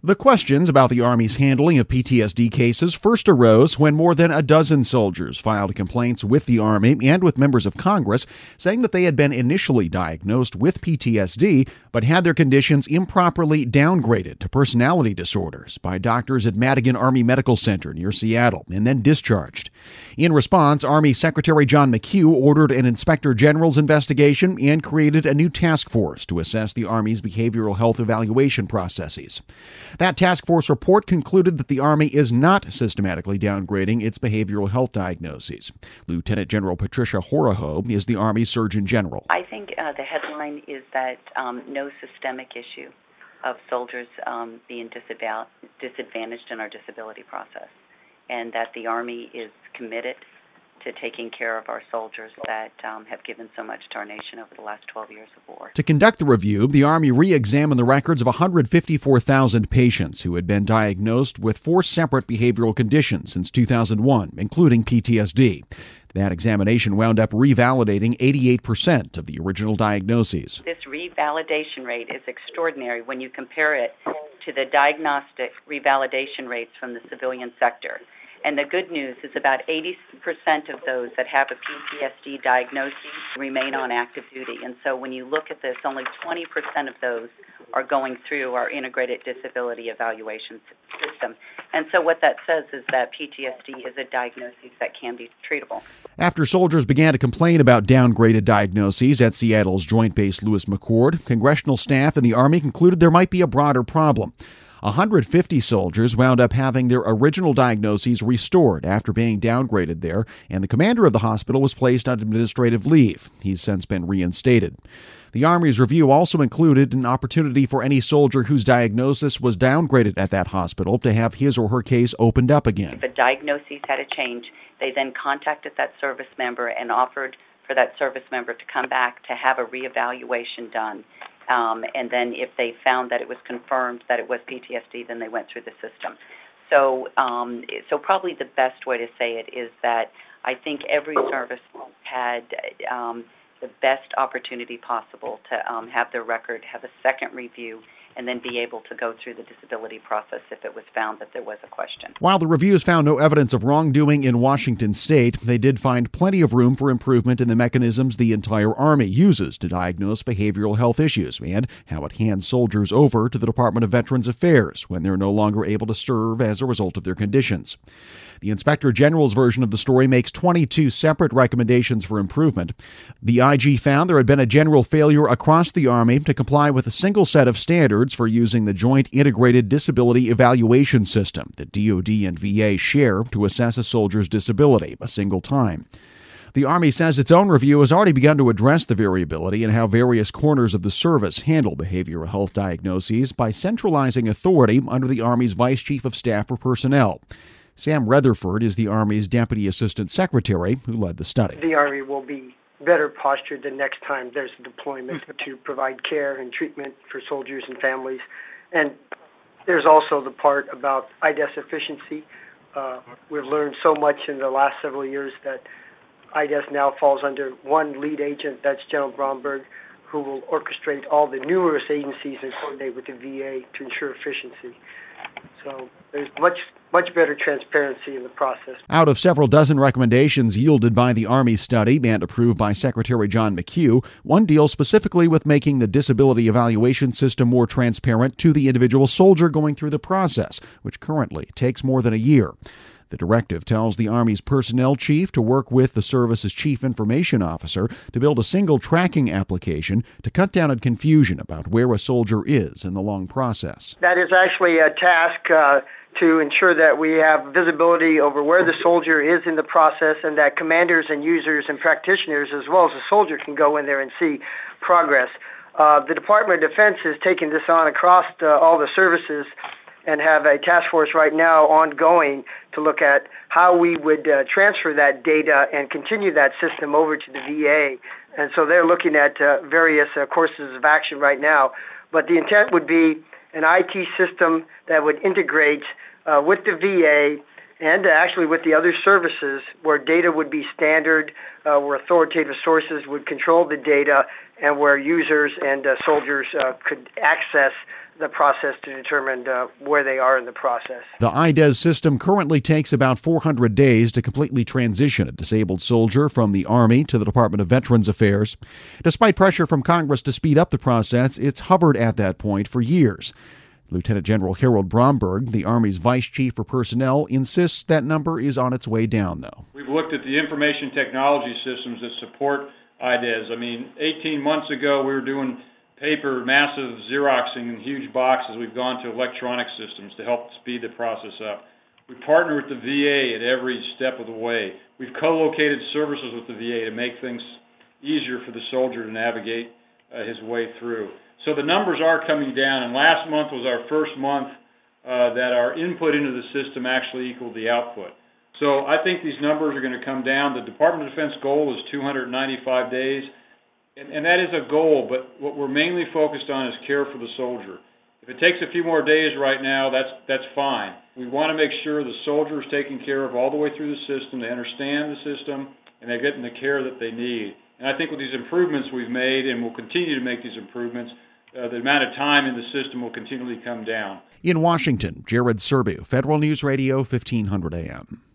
The questions about the Army's handling of PTSD cases first arose when more than a dozen soldiers filed complaints with the Army and with members of Congress, saying that they had been initially diagnosed with PTSD but had their conditions improperly downgraded to personality disorders by doctors at Madigan Army Medical Center near Seattle and then discharged. In response, Army Secretary John McHugh ordered an Inspector General's investigation and created a new task force to assess the Army's behavioral health evaluation processes. That task force report concluded that the Army is not systematically downgrading its behavioral health diagnoses. Lieutenant General Patricia Horoho is the Army Surgeon General. I think the headline is that no systemic issue of soldiers being disadvantaged in our disability process, and that the Army is committed to taking care of our soldiers that have given so much to our nation over the last 12 years of war. To conduct the review, the Army re-examined the records of 154,000 patients who had been diagnosed with 4 separate behavioral conditions since 2001, including PTSD. That examination wound up revalidating 88% of the original diagnoses. This revalidation rate is extraordinary when you compare it to the diagnostic revalidation rates from the civilian sector. And the good news is about 80% of those that have a PTSD diagnosis remain on active duty. And so when you look at this, only 20% of those are going through our integrated disability evaluation system. And so what that says is that PTSD is a diagnosis that can be treatable. After soldiers began to complain about downgraded diagnoses at Seattle's Joint Base Lewis McChord, congressional staff and the Army concluded there might be a broader problem. 150 soldiers wound up having their original diagnoses restored after being downgraded there, and the commander of the hospital was placed on administrative leave. He's since been reinstated. The Army's review also included an opportunity for any soldier whose diagnosis was downgraded at that hospital to have his or her case opened up again. If a diagnosis had a change, they then contacted that service member and offered for that service member to come back to have a reevaluation done. And then if they found that it was confirmed that it was PTSD, then they went through the system. So probably the best way to say it is that I think every service had the best opportunity possible to have their record, have a second review, and then be able to go through the disability process if it was found that there was a question. While the reviews found no evidence of wrongdoing in Washington state, they did find plenty of room for improvement in the mechanisms the entire Army uses to diagnose behavioral health issues and how it hands soldiers over to the Department of Veterans Affairs when they're no longer able to serve as a result of their conditions. The Inspector General's version of the story makes 22 separate recommendations for improvement. The IG found there had been a general failure across the Army to comply with a single set of standards for using the Joint Integrated Disability Evaluation System that DoD and VA share to assess a soldier's disability a single time. The Army says its own review has already begun to address the variability in how various corners of the service handle behavioral health diagnoses by centralizing authority under the Army's Vice Chief of Staff for Personnel. Sam Rutherford is the Army's Deputy Assistant Secretary who led the study. The Army will be better postured the next time there's a deployment to provide care and treatment for soldiers and families. And there's also the part about IDES efficiency. We've learned so much in the last several years that IDES now falls under one lead agent, that's General Bromberg, who will orchestrate all the numerous agencies and coordinate with the VA to ensure efficiency. So there's much better transparency in the process. Out of several dozen recommendations yielded by the Army study and approved by Secretary John McHugh, one deals specifically with making the disability evaluation system more transparent to the individual soldier going through the process, which currently takes more than a year. The directive tells the Army's personnel chief to work with the service's chief information officer to build a single tracking application to cut down on confusion about where a soldier is in the long process. That is actually a task to ensure that we have visibility over where the soldier is in the process and that commanders and users and practitioners as well as the soldier can go in there and see progress. The Department of Defense is taking this on across all the services and have a task force right now ongoing to look at how we would transfer that data and continue that system over to the VA. And so they're looking at various courses of action right now. But the intent would be an IT system that would integrate with the VA and actually with the other services where data would be standard, where authoritative sources would control the data, and where users and soldiers could access the process to determine where they are in the process. The IDES system currently takes about 400 days to completely transition a disabled soldier from the Army to the Department of Veterans Affairs. Despite pressure from Congress to speed up the process, it's hovered at that point for years. Lieutenant General Harold Bromberg, the Army's Vice Chief for Personnel, insists that number is on its way down, though. We've looked at the information technology systems that support IDES. 18 months ago, we were doing paper, massive Xeroxing in huge boxes. We've gone to electronic systems to help speed the process up. We partner with the VA at every step of the way. We've co-located services with the VA to make things easier for the soldier to navigate his way through. So the numbers are coming down, and last month was our first month that our input into the system actually equaled the output. So I think these numbers are going to come down. The Department of Defense goal is 295 days. And that is a goal, but what we're mainly focused on is care for the soldier. If it takes a few more days right now, that's fine. We want to make sure the soldier is taken care of all the way through the system, they understand the system, and they're getting the care that they need. And I think with these improvements we've made, and we'll continue to make these improvements, the amount of time in the system will continually come down. In Washington, Jared Serbu, Federal News Radio, 1500 AM.